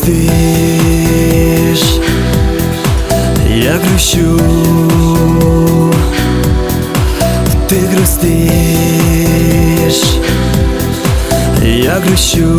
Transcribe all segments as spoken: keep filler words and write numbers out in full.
грустишь, я грущу. Ты грустишь, я грущу.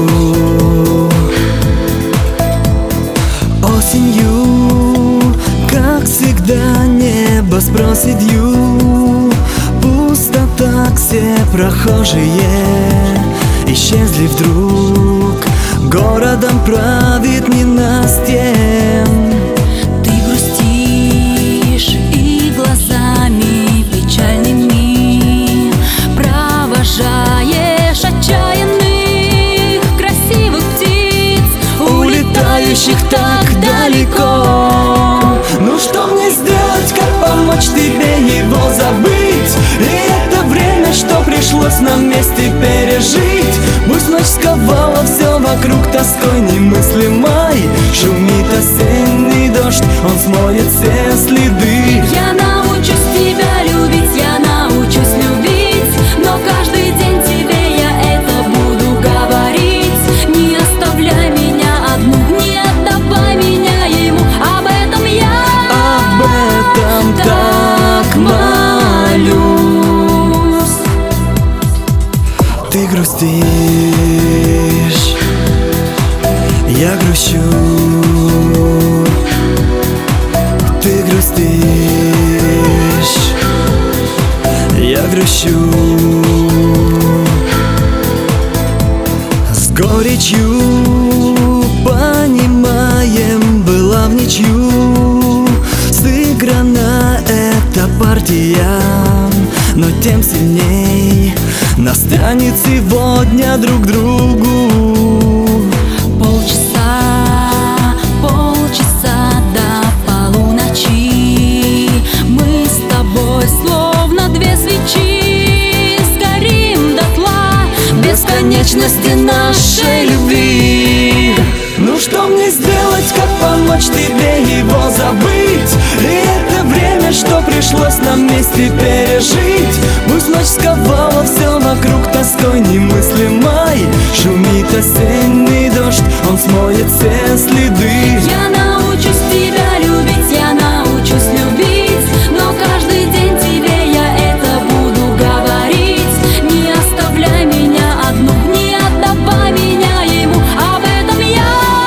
Осенью, как всегда, небо сбросит ю. Пустота, все прохожие исчезли вдруг. Городом правит ненастье. Ты грустишь и глазами печальными провожаешь отчаянных красивых птиц, улетающих так далеко. Ну что мне сделать, как помочь тебе его забыть? И это время, что пришлось нам вместе пережить. Пусть ночь сковала все вокруг тоской немыслимой. Шумит осенний дождь, он смоет все следы. Я научусь тебя любить, я научусь любить, но каждый день тебе я это буду говорить. Не оставляй меня одну, не отдавай меня ему, об этом я Об этом так молюсь. Ты грустишь, я грущу. Ты грустишь, я грущу. С горечью понимаем, была в ничью сыграна эта партия, но тем сильней нас тянет сегодня друг к другу. Полчаса, полчаса до полуночи мы с тобой словно две свечи сгорим дотла бесконечности нашей любви. Ну что мне сделать, как помочь тебе его забыть? И это время, что пришлось нам вместе пережить. Пусть ночь сковала все вокруг тоской немыслимой. Шумит осенний дождь, он смоет все следы. Я научусь тебя любить, я научусь любить, но каждый день тебе я это буду говорить. Не оставляй меня одну, не отдавай меня ему, об этом я.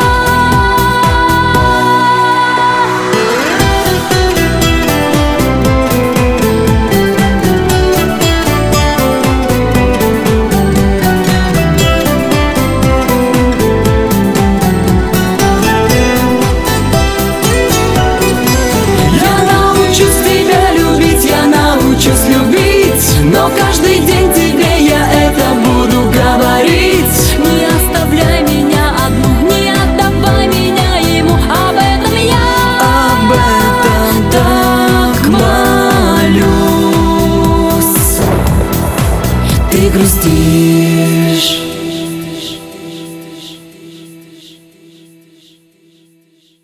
Но каждый день тебе я это буду говорить. Не оставляй меня одну, не отдавай меня ему, об этом я. Об этом так молюсь. Ты грустишь,